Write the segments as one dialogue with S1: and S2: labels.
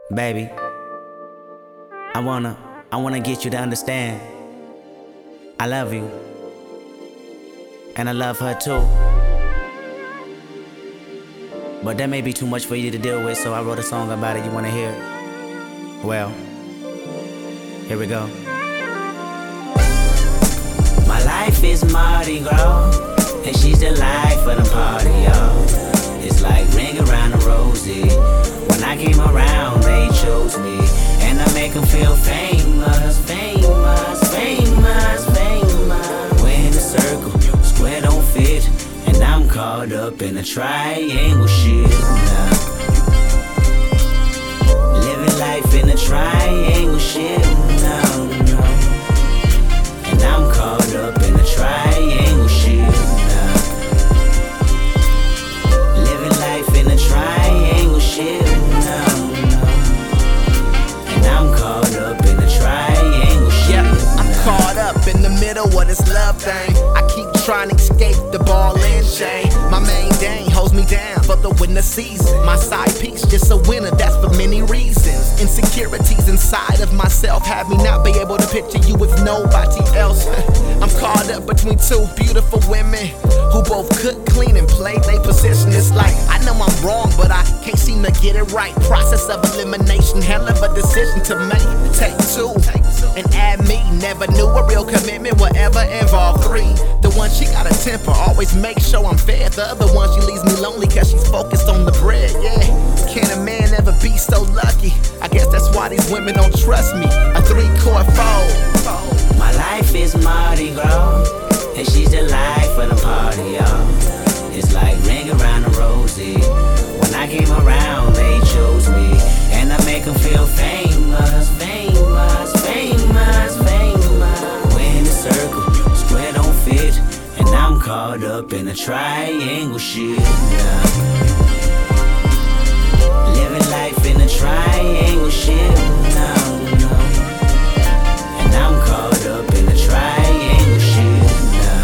S1: Baby, I wanna get you to understand. I love you, and I love her too. But that may be too much for you to deal with, so I wrote a song about it. You wanna hear it? Well, here we go. My life is Mardi Gras, and she's the life of the party, y'all. It's like ring around the rosy. When I came around, they chose me, and I make them feel famous, famous, famous, famous. We're in a circle, square don't fit, and I'm caught up in a triangle shit now. Living life in a triangle shit now, no. And I'm caught up in a triangle shit now. Living life in a triangle shit now, no. And I'm caught up in a triangle shit.
S2: Yeah, I'm caught up in the middle of this love thing. I keep trying to escape the ball and chain. My main dame holds me down for the winter season. My side piece just a winner, that's for many reasons. Insecurities inside of myself have me not be able to picture you with nobody else. I'm caught up between two beautiful women who both cook, clean, and play their position. It's like I know I'm wrong, but I can't seem to get it right. Process of elimination, hell of a decision to make. Take two and add me. Never knew a real commitment would ever involve three. The one she got a temper, always make sure I'm fair. The other one she leaves me lonely cause she's focused on the bread. Yeah, can a man ever be so lucky? I guess that's why these women don't trust me. A three-chord fold.
S1: My life is Mardi Gras, and she's the life of the party, y'all. It's like ring around the rosy. When I came around, they chose me, and I make them feel famous, famous, famous, famous. We're in a circle, square don't fit, and I'm caught up in a triangle shit now. Living life in a triangle shit now, no. And I'm caught up in a triangle shit now.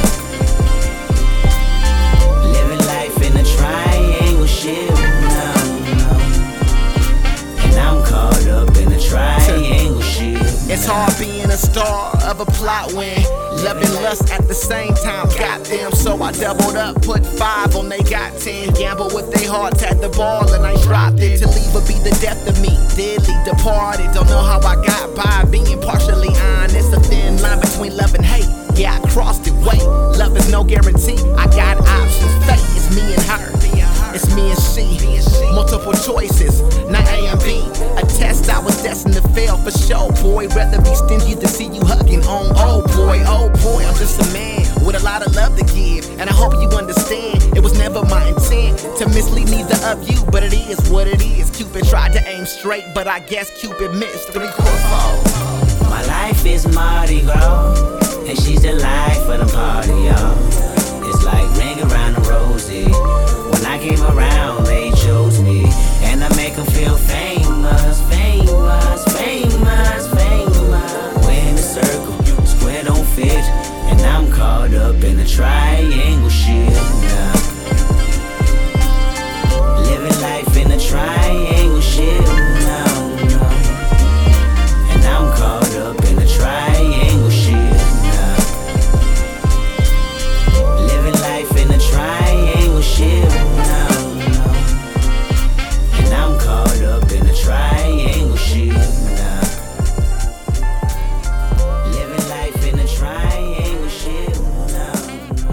S1: Living life in a triangle shit now, no. And I'm caught up in a triangle shit now.
S2: It's hard being a star of a plot when love and lust at the same time got them. So I doubled up, put 5 on they got 10. Gamble with their hearts at the ball and I dropped it. To leave would be the death of me. Deadly departed, don't know how I got by being partially honest. A thin line between love and hate. Yeah, I crossed it, wait, love is no guarantee. I got options, fate, it's me and her. It's me and she, multiple choices, not A and B. A test I was destined to fail for sure, boy. Rather be stingy than see you hugging on, oh boy, I'm just a man with a lot of love to give. And I hope you understand, it was never my intent to mislead neither of you, but it is what it is. Cupid tried to aim straight, but I guess Cupid missed. 3-4 fold.
S1: My life is Mardi Gras, and she's the life of the party, y'all. It's like ring around the rosy. When I came around, they chose me, and I make them feel famous, famous, famous, famous. We're in a circle, square don't fit, and I'm caught up in a triangle shit now. Living life in a triangle shit now, no. And I'm caught up in a triangle shit now. Living life in a triangle shit now, no. And I'm caught up in a triangle shit now. Living life in a triangle shit now, no.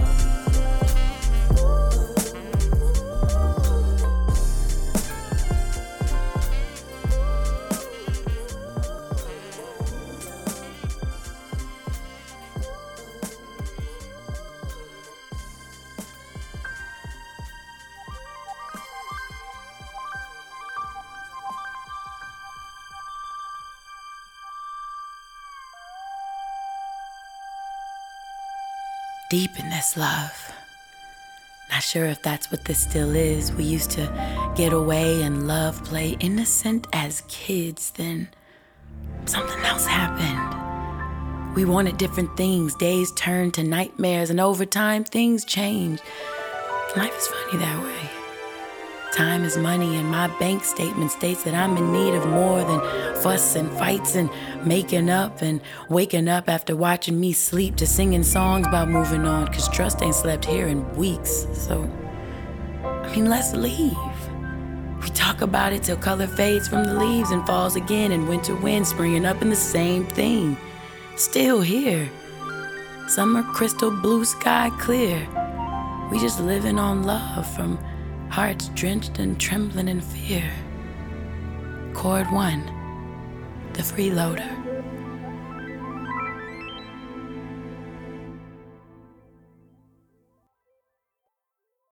S3: Deep in this love. Not sure if that's what this still is. We used to get away and love, play innocent as kids. Then something else happened. We wanted different things. Days turned to nightmares, and over time things changed. Life is funny that way. Time is money, and my bank statement states that I'm in need of more than fuss and fights and making up and waking up after watching me sleep to singing songs about moving on, 'cause trust ain't slept here in weeks. So, let's leave. We talk about it till color fades from the leaves and falls again, and winter wind springing up in the same thing. Still here. Summer crystal blue sky clear. We just living on love from hearts drenched and trembling in fear. Chord 1, the freeloader.